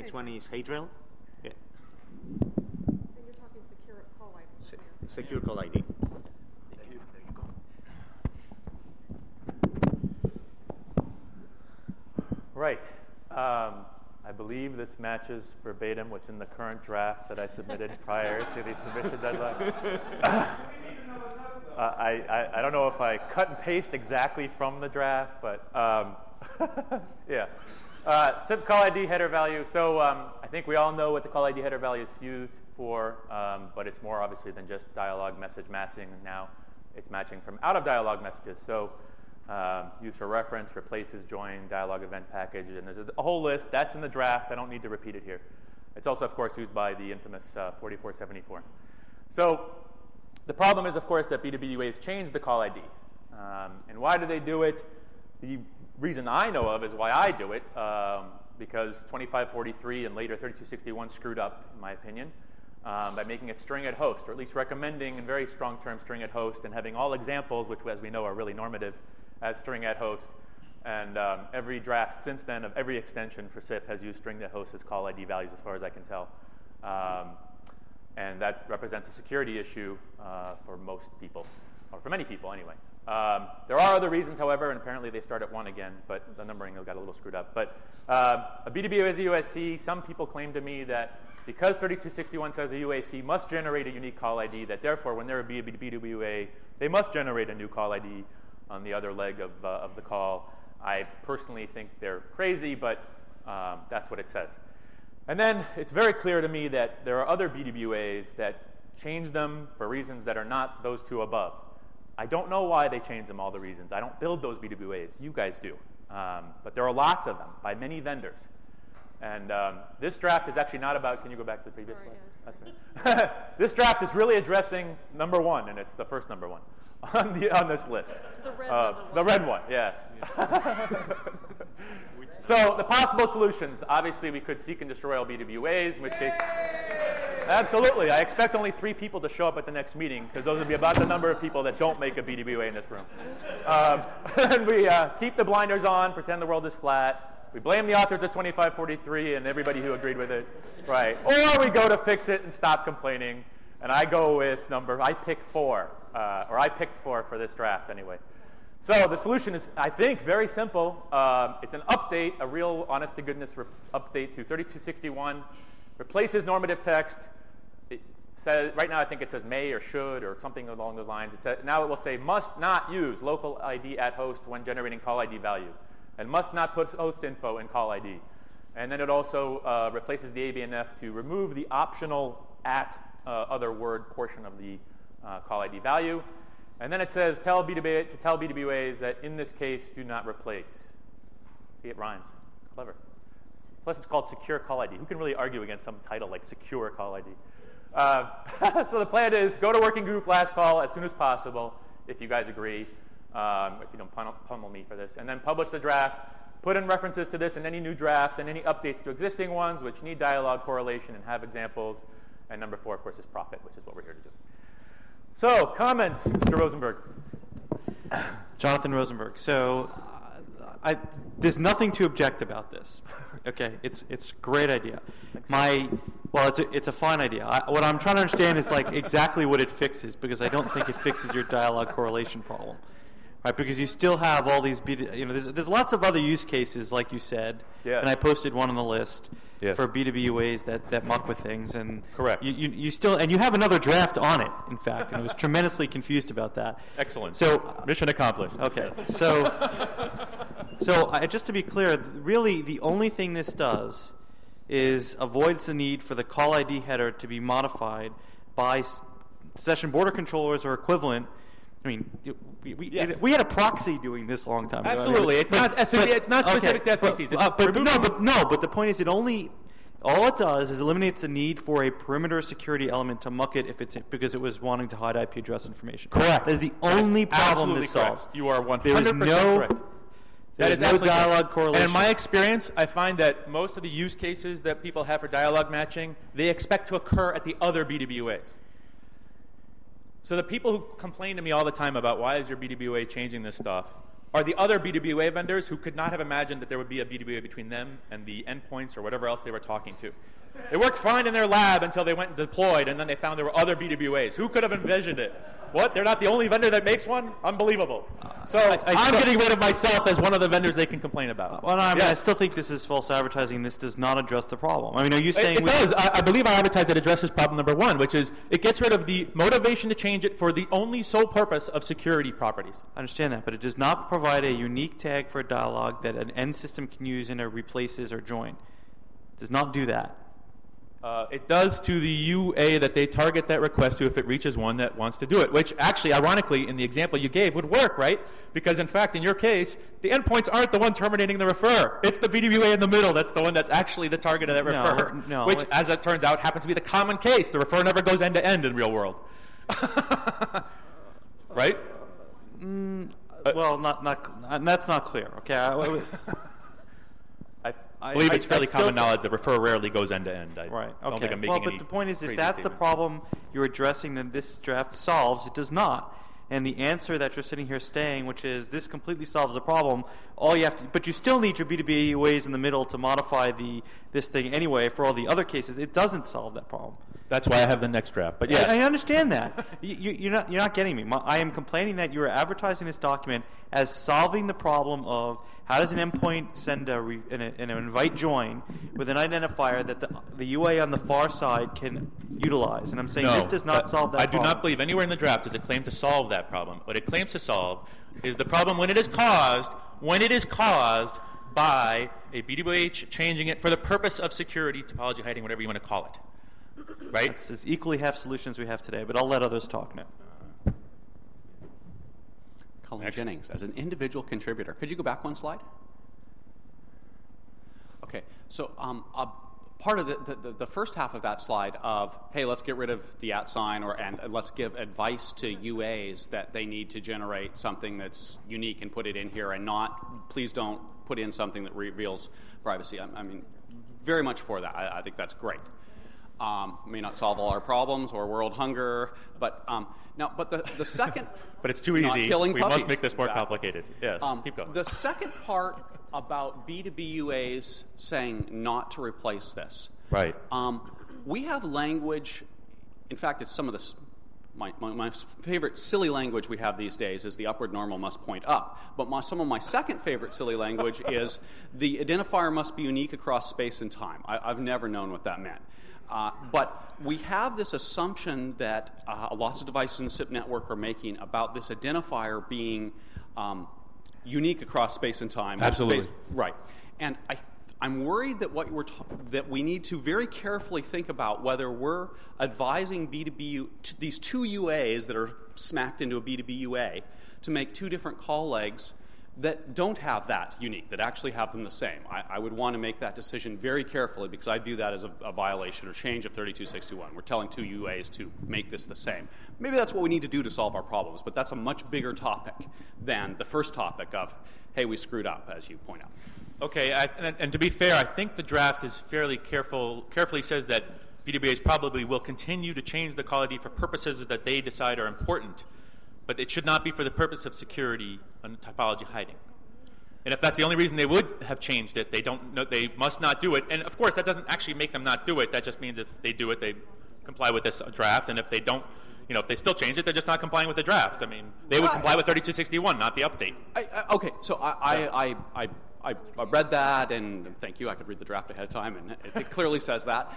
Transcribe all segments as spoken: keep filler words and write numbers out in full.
next one is Hadrill. Yeah. And you're talking secure call I D. Se secure call I D. There you, there you go. Right. Um, I believe this matches verbatim what's in the current draft that I submitted prior to the submission deadline. uh, I, I, I don't know if I cut and paste exactly from the draft, but um, yeah. Uh, S I P call I D header value. So um, I think we all know what the call I D header value is used for, um, but it's more obviously than just dialog message matching. Now it's matching from out of dialog messages. So um, used for reference, replaces, join, dialog event package, and there's a, a whole list. That's in the draft. I don't need to repeat it here. It's also, of course, used by the infamous uh, forty-four seventy-four. So the problem is, of course, that B W B Uas changed the call I D. Um, and why do they do it? The reason I know of is why I do it, um, because twenty-five forty-three and later thirty-two sixty-one screwed up, in my opinion, um, by making it string at host, or at least recommending in very strong terms string at host, and having all examples, which as we know are really normative, as string at host. And um, every draft since then of every extension for S I P has used string at host as call I D values, as far as I can tell. Um, and that represents a security issue uh, for most people, or for many people anyway. Um, there are other reasons, however, and apparently they start at one again, but the numbering got a little screwed up. But uh, a B W B U as a U S C, some people claim to me that because thirty-two sixty-one says a U A C must generate a unique call I D, that therefore when they're a B W B U A, they must generate a new call I D on the other leg of, uh, of the call. I personally think they're crazy, but um, that's what it says. And then it's very clear to me that there are other B W B U As that change them for reasons that are not those two above. I don't know why they change them, all the reasons. I don't build those B W B U As. You guys do. Um, but there are lots of them by many vendors. And um, this draft is actually not about, can you go back to the previous Sorry, slide? yes. That's right. This draft is really addressing number one, and it's the first number one on, the, on this list. The red uh, number The one. red one, yes. So the possible solutions, obviously we could seek and destroy all B W B U As, in which case, absolutely. I expect only three people to show up at the next meeting, because those would be about the number of people that don't make a B W B U A in this room. Um, and we uh, keep the blinders on, pretend the world is flat. We blame the authors of twenty-five forty-three and everybody who agreed with it, right? Or we go to fix it and stop complaining. And I go with number, I pick four, uh, or I picked four for this draft anyway. So the solution is, I think, very simple. Um, it's an update, a real honest-to-goodness update to thirty-two sixty-one. Replaces normative text. It says, right now I think it says may or should or something along those lines. It says, now it will say must not use local I D at host when generating call I D value, and must not put host info in call I D. And then it also uh, replaces the A B N F to remove the optional at uh, other word portion of the uh, call I D value. And then it says tell B W B A, to tell B W B U As that in this case do not replace. See, it rhymes. It's clever. Plus it's called secure call I D. Who can really argue against some title like secure call I D? Uh, so the plan is go to working group last call as soon as possible, if you guys agree. Um, if you don't pummel, pummel me for this, and then publish the draft, put in references to this in any new drafts and any updates to existing ones which need dialogue correlation and have examples. And number four, of course, is profit, which is what we're here to do. So, comments, Mister Rosenberg. Jonathan Rosenberg. So, uh, I, there's nothing to object about this. Okay, it's it's a great idea. My well, it's a, it's a fine idea. I, what I'm trying to understand is like exactly what it fixes, because I don't think it fixes your dialogue correlation problem. Right, because you still have all these, you know, there's, there's lots of other use cases, like you said, yes. And I posted one on the list yes. for B W B U As that, that muck with things, and correct. You, you, you still, and you have another draft on it, in fact, and I was tremendously confused about that. Excellent. So uh, mission accomplished. Okay, so so I, just to be clear, really the only thing this does is avoids the need for the call I D header to be modified by s- session border controllers or equivalent. I mean, we, we, yes. we had a proxy doing this a long time ago. Absolutely, it's but, not S M B, but, it's not specific okay, to S P Cs. But, uh, but, but no, but no. But the point is, it only all it does is eliminates the need for a perimeter security element to muck it if it's because it was wanting to hide I P address information. Correct. That is the only that is problem this correct. solves. You are one There hundred is percent no, correct. There That is is no absolutely dialogue correct. correlation. And in my experience, I find that most of the use cases that people have for dialogue matching, they expect to occur at the other B W B U As. So the people who complain to me all the time about why is your B W B U A changing this stuff are the other B W A vendors who could not have imagined that there would be a B W A between them and the endpoints or whatever else they were talking to. It worked fine in their lab until they went and deployed, and then they found there were other B W As. Who could have envisioned it? What? They're not the only vendor that makes one? Unbelievable. So I- I I'm still- getting rid of myself as one of the vendors they can complain about. Well, no, I, mean, I Yes. still think this is false advertising. This does not address the problem. I mean, are you saying It, it we does. I, I believe I advertise that addresses problem number one, which is it gets rid of the motivation to change it for the only sole purpose of security properties. I understand that, but it does not provide a unique tag for a dialog that an end system can use and it replaces or join. It does not do that. Uh, it does to the U A that they target that request to if it reaches one that wants to do it, which actually, ironically, in the example you gave, would work, right? Because, in fact, in your case, the endpoints aren't the one terminating the refer. It's the B W A in the middle that's the one that's actually the target of that No, refer, no, which, it- as it turns out, happens to be the common case. The refer never goes end-to-end in real world. Right? Uh, Well, not not uh, that's not clear. Okay, I, I- I I- believe I- it's fairly I still common think- knowledge that refer rarely goes end-to-end. I right. don't Okay. think I'm making well, but any the point is, if crazy that's the statement. problem you're addressing, then this draft solves. It does not. And the answer that you're sitting here saying, which is this completely solves the problem, all you have to, but you still need your B two B ways in the middle to modify the this thing anyway. For all the other cases, it doesn't solve that problem. That's why I have the next draft. But yes. I, I understand that. you, you, you're not you're not getting me. My, I am complaining that you are advertising this document as solving the problem of how does an endpoint send a, re, an, an invite join with an identifier that the, the U A on the far side can utilize. And I'm saying No, this does not that- solve that I problem. do not believe anywhere in the draft does it claim to solve that problem. What it claims to solve is the problem when it is caused, when it is caused by a B W A ch- changing it for the purpose of security, topology hiding, whatever you want to call it. Right? It's, it's equally half solutions we have today, but I'll let others talk now. Colin Jennings, as an individual contributor, could you go back one slide? Okay, so um, uh, part of the, the, the first half of that slide of, hey, let's get rid of the at sign or and let's give advice to U As that they need to generate something that's unique and put it in here and not, please don't put in something that reveals privacy. I, I mean, very much for that. I, I think that's great. Um, may not solve all our problems or world hunger, but um, now, but the, the second, But it's too not easy. killing We puppies. must make this more Exactly. complicated. Yes. Um, Keep going. The second part about B two B U As saying not to replace this. Right. Um, we have language. In fact, it's some of this. My, my, my favorite silly language we have these days is the upward normal must point up. But my, some of my second favorite silly language is the identifier must be unique across space and time. I, I've never known what that meant. Uh, but we have this assumption that uh, lots of devices in the S I P network are making about this identifier being um, unique across space and time. Absolutely. Space- right. And I, I'm worried that what we're ta- that we need to very carefully think about whether we're advising B two B U, t- these two U As that are smacked into a B two B U A to make two different call legs that don't have that unique, that actually have them the same. I, I would want to make that decision very carefully because I view that as a, a violation or change of thirty-two sixty-one. We're telling two U As to make this the same. Maybe that's what we need to do to solve our problems, but that's a much bigger topic than the first topic of, hey, we screwed up, as you point out. Okay, I, and, and to be fair, I think the draft is fairly careful, carefully says that B W As probably will continue to change the call I D for purposes that they decide are important, but it should not be for the purpose of security and topology hiding. And if that's the only reason they would have changed it, they don't know, they must not do it. And of course, that doesn't actually make them not do it. That just means if they do it, they comply with this draft. And if they don't, you know, if they still change it, they're just not complying with the draft. I mean, they would comply with thirty-two sixty-one, not the update. I, I, okay, so I, I, I, I, I, I read that, and thank you. I could read the draft ahead of time, and it, it clearly says that.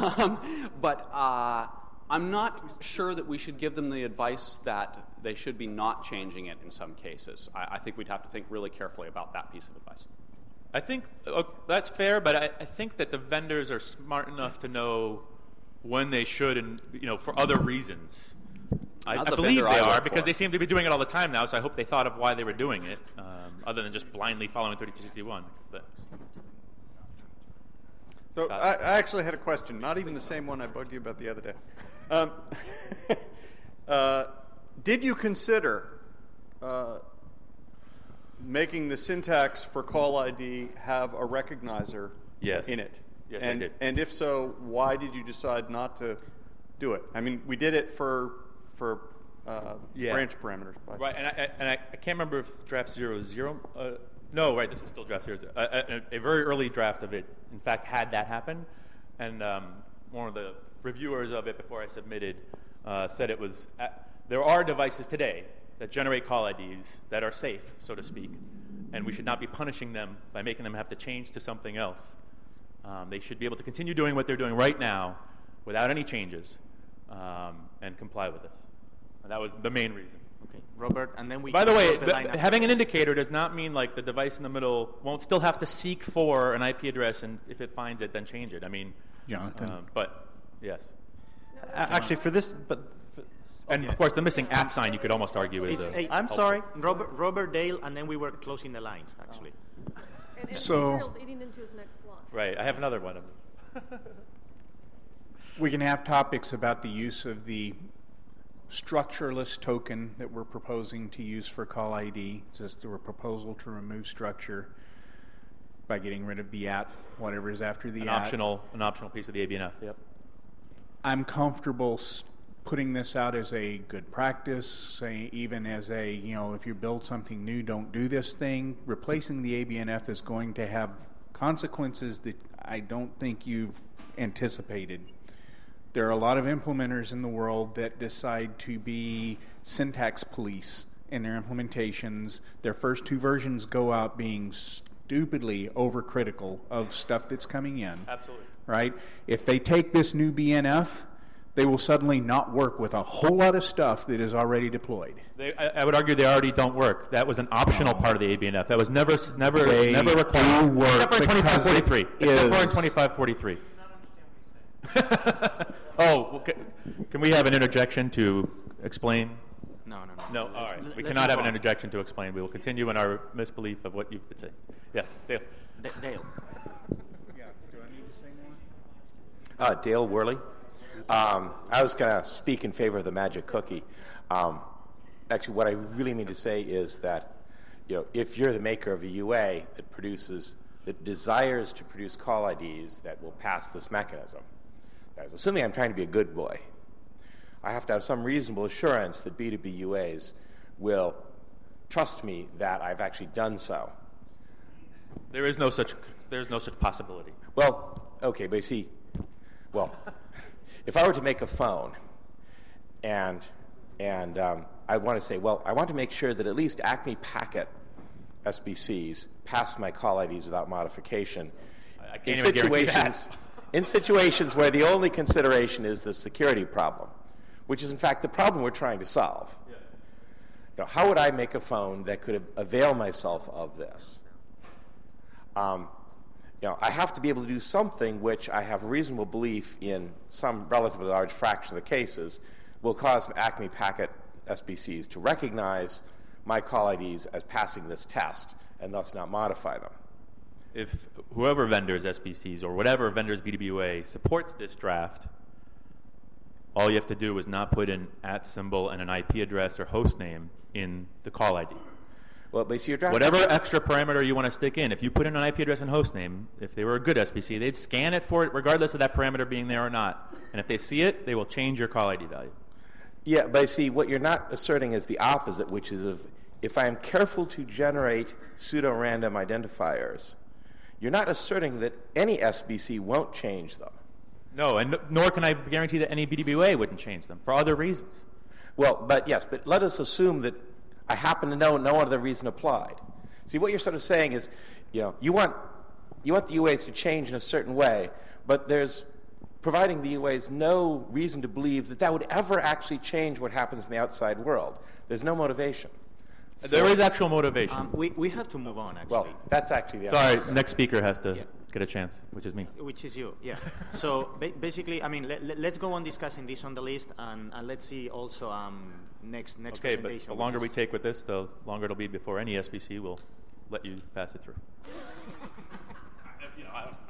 Um, but uh, I'm not sure that we should give them the advice that they should be not changing it in some cases. I, I think we'd have to think really carefully about that piece of advice. I think uh, that's fair, but I, I think that the vendors are smart enough to know when they should, and you know, for other reasons. I, Not I the believe vendor they I are work because for. they seem to be doing it all the time now. So I hope they thought of why they were doing it, um, other than just blindly following thirty-two sixty-one. But So Scott? I, I actually had a question, not even the same one I bugged you about the other day. Um, uh, did you consider uh, making the syntax for call I D have a recognizer Yes. in it? Yes, I and, did. And if so, why did you decide not to do it? I mean, we did it for for uh, Yeah. branch parameters. By. Right, and I, and I, I can't remember if draft zero is zero. Uh, no, right, this is still draft zero. zero. A, a, a very early draft of it, in fact, had that happen. And um, one of the reviewers of it before I submitted uh, said it was, at, there are devices today that generate call I Ds that are safe, so to speak, and we should not be punishing them by making them have to change to something else. Um, they should be able to continue doing what they're doing right now without any changes um, and comply with this. And that was the main reason. Okay, Robert, and then we. By the way, close the the, line after. having an indicator does not mean like the device in the middle won't still have to seek for an I P address, and if it finds it, then change it. I mean, Jonathan. um, but yes. A- Actually, for this, but for, And of course, the missing at sign you could almost argue is. It's a, a, I'm sorry. Robert, Robert Dale, and then we were closing the lines, actually. And, and So- Adriel's eating into his next slot. Right, I have another one of these. We can have topics about the use of the structureless token that we're proposing to use for call I D. It's just a proposal to remove structure by getting rid of the at, whatever is after the An at. optional, an optional piece of the A B N F. Yep. I'm comfortable s- putting this out as a good practice, say even as a, you know, if you build something new, don't do this thing. Replacing the A B N F is going to have consequences that I don't think you've anticipated. There are a lot of implementers in the world that decide to be syntax police in their implementations. Their first two versions go out being stupidly overcritical of stuff that's coming in. Absolutely. Right? If they take this new B N F, they will suddenly not work with a whole lot of stuff that is already deployed. They, I, I would argue they already don't work. That was an optional part of the A B N F. That was never, never, They never required. do work Except for in because twenty-five forty-three. it Except for in is- twenty-five forty-three. Oh, okay. Can we have an interjection to explain? No, no, no. No, all right. Let's- We let's cannot have move an on. interjection to explain. We will continue in our misbelief of what you've been saying. Yes, Dale. D- Dale. Uh, Dale Worley. Um, I was going to speak in favor of the magic cookie. Um, actually, what I really mean to say is that, you know, if you're the maker of a U A that produces, that desires to produce call I Ds that will pass this mechanism, that is, assuming I'm trying to be a good boy, I have to have some reasonable assurance that B two B U As will trust me that I've actually done so. There is no such. There is no such possibility. Well, okay, but you see, well, if I were to make a phone and and um, I want to say, well, I want to make sure that at least Acme Packet S B Cs pass my call I Ds without modification. I can't in even guarantee situations, that. in situations where the only consideration is the security problem, which is in fact the problem we're trying to solve. Yeah. You know, how would I make a phone that could avail myself of this? Um, you know, I have to be able to do something which I have reasonable belief in some relatively large fraction of the cases will cause Acme Packet S B Cs to recognize my call I Ds as passing this test and thus not modify them. If whoever vendors S B Cs or whatever vendors B two B U A supports this draft, all you have to do is not put an at symbol and an I P address or host name in the call I D. Well, but see, your draft Whatever extra parameter you want to stick in, if you put in an I P address and host name, if they were a good S B C, they'd scan it for it regardless of that parameter being there or not. And if they see it, they will change your call I D value. Yeah, but see, what you're not asserting is the opposite, which is if, if I am careful to generate pseudo-random identifiers, you're not asserting that any S B C won't change them. No, and n- nor can I guarantee that any B two B U A wouldn't change them for other reasons. Well, but yes, but let us assume that I happen to know no other reason applied. See, what you're sort of saying is, you know, you want you want the U As to change in a certain way, but there's providing the U As no reason to believe that that would ever actually change what happens in the outside world. There's no motivation. There is actual motivation. Um, we, we have to move on, actually. Well, that's actually the Sorry, next speaker has to Yeah. get a chance, which is me. Which is you, yeah. So ba- basically, I mean, let, let, let's go on discussing this on the list, and, and let's see also um, next next Okay, but presentation. the which longer is- we take with this, the longer it'll be before any S B C will let you pass it through. You know, I don't-